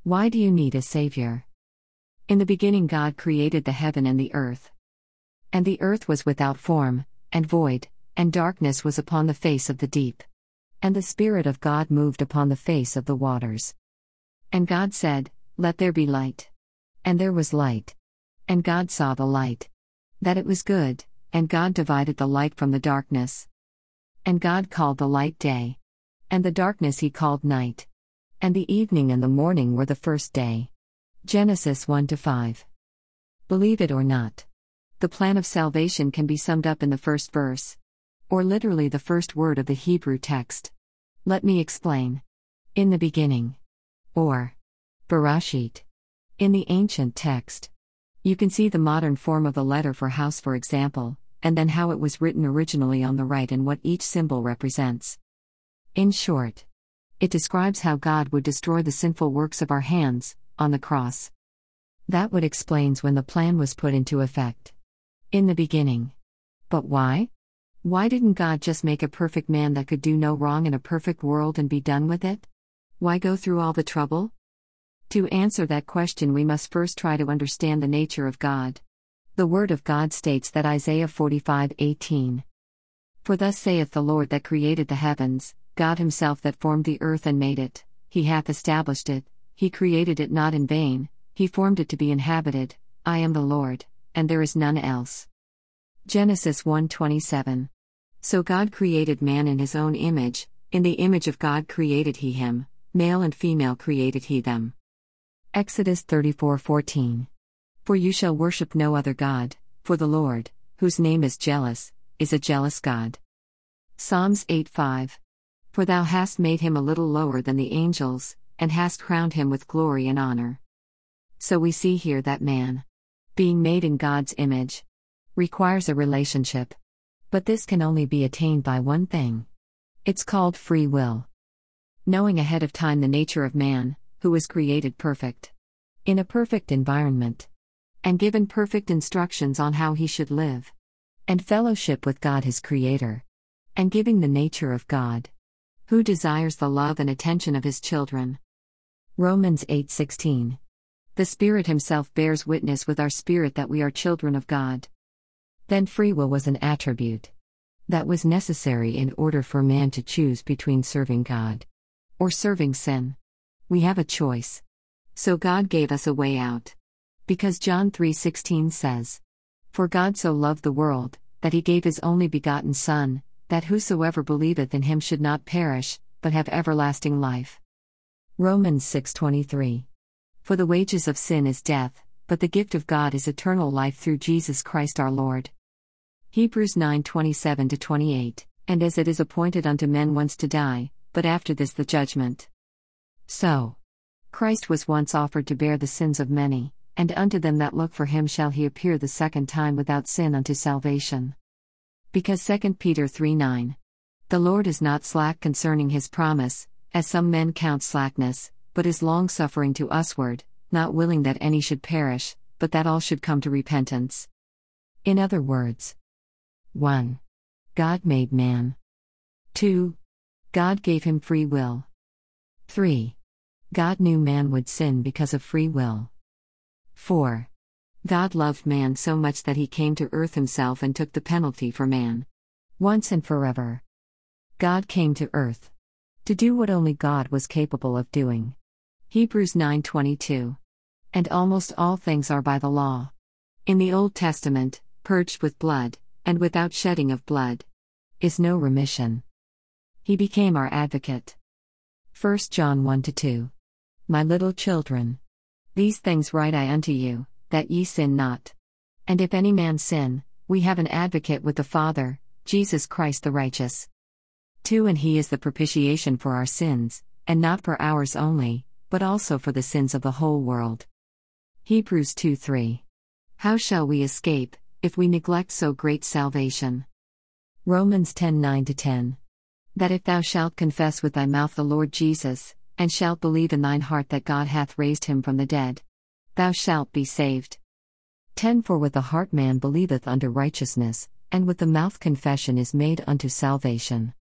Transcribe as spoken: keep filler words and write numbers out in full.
Why do you need a Savior? In the beginning God created the heaven and the earth. And the earth was without form, and void, and darkness was upon the face of the deep. And the Spirit of God moved upon the face of the waters. And God said, Let there be light. And there was light. And God saw the light, that it was good, and God divided the light from the darkness. And God called the light day. And the darkness he called night. And the evening and the morning were the first day. Genesis one to five. Believe it or not, the plan of salvation can be summed up in the first verse, or literally the first word of the Hebrew text. Let me explain. In the beginning, or Bereshit, in the ancient text. You can see the modern form of the letter for house, for example, and then how it was written originally on the right and what each symbol represents. In short, it describes how God would destroy the sinful works of our hands, on the cross. That would explains when the plan was put into effect. In the beginning. But why? Why didn't God just make a perfect man that could do no wrong in a perfect world and be done with it? Why go through all the trouble? To answer that question, we must first try to understand the nature of God. The Word of God states that Isaiah forty-five eighteen. For thus saith the Lord that created the heavens, God himself that formed the earth and made it, he hath established it, he created it not in vain, he formed it to be inhabited, I am the Lord, and there is none else. Genesis one twenty-seven. So God created man in his own image, in the image of God created he him, male and female created he them. Exodus thirty-four fourteen. For you shall worship no other God, for the Lord, whose name is jealous, is a jealous God. Psalms eight five. For thou hast made him a little lower than the angels, and hast crowned him with glory and honor. So we see here that man, being made in God's image, requires a relationship. But this can only be attained by one thing. It's called free will. Knowing ahead of time the nature of man, who was created perfect, in a perfect environment, and given perfect instructions on how he should live, and fellowship with God his Creator, and giving the nature of God, who desires the love and attention of his children. Romans eight sixteen. The Spirit himself bears witness with our spirit that we are children of God. Then free will was an attribute that was necessary in order for man to choose between serving God or serving sin. We have a choice. So God gave us a way out. Because John three sixteen says, For God so loved the world, that he gave his only begotten Son, that whosoever believeth in him should not perish, but have everlasting life. Romans six twenty-three. For the wages of sin is death, but the gift of God is eternal life through Jesus Christ our Lord. Hebrews nine twenty-seven to twenty-eight. And as it is appointed unto men once to die, but after this the judgment. So, Christ was once offered to bear the sins of many, and unto them that look for him shall he appear the second time without sin unto salvation. Because Second Peter three nine. The Lord is not slack concerning his promise, as some men count slackness, but is longsuffering to usward, not willing that any should perish, but that all should come to repentance. In other words, one. God made man. two. God gave him free will. three. God knew man would sin because of free will. four. God loved man so much that he came to earth himself and took the penalty for man. Once and forever. God came to earth to do what only God was capable of doing. Hebrews nine twenty-two. And almost all things are by the law. In the Old Testament, purged with blood, and without shedding of blood, is no remission. He became our advocate. First John one to two. My little children, these things write I unto you, that ye sin not. And if any man sin, we have an advocate with the Father, Jesus Christ the righteous. two And he is the propitiation for our sins, and not for ours only, but also for the sins of the whole world. Hebrews two three. How shall we escape, if we neglect so great salvation? Romans ten nine to ten. That if thou shalt confess with thy mouth the Lord Jesus, and shalt believe in thine heart that God hath raised him from the dead, thou shalt be saved. ten For with the heart man believeth unto righteousness, and with the mouth confession is made unto salvation.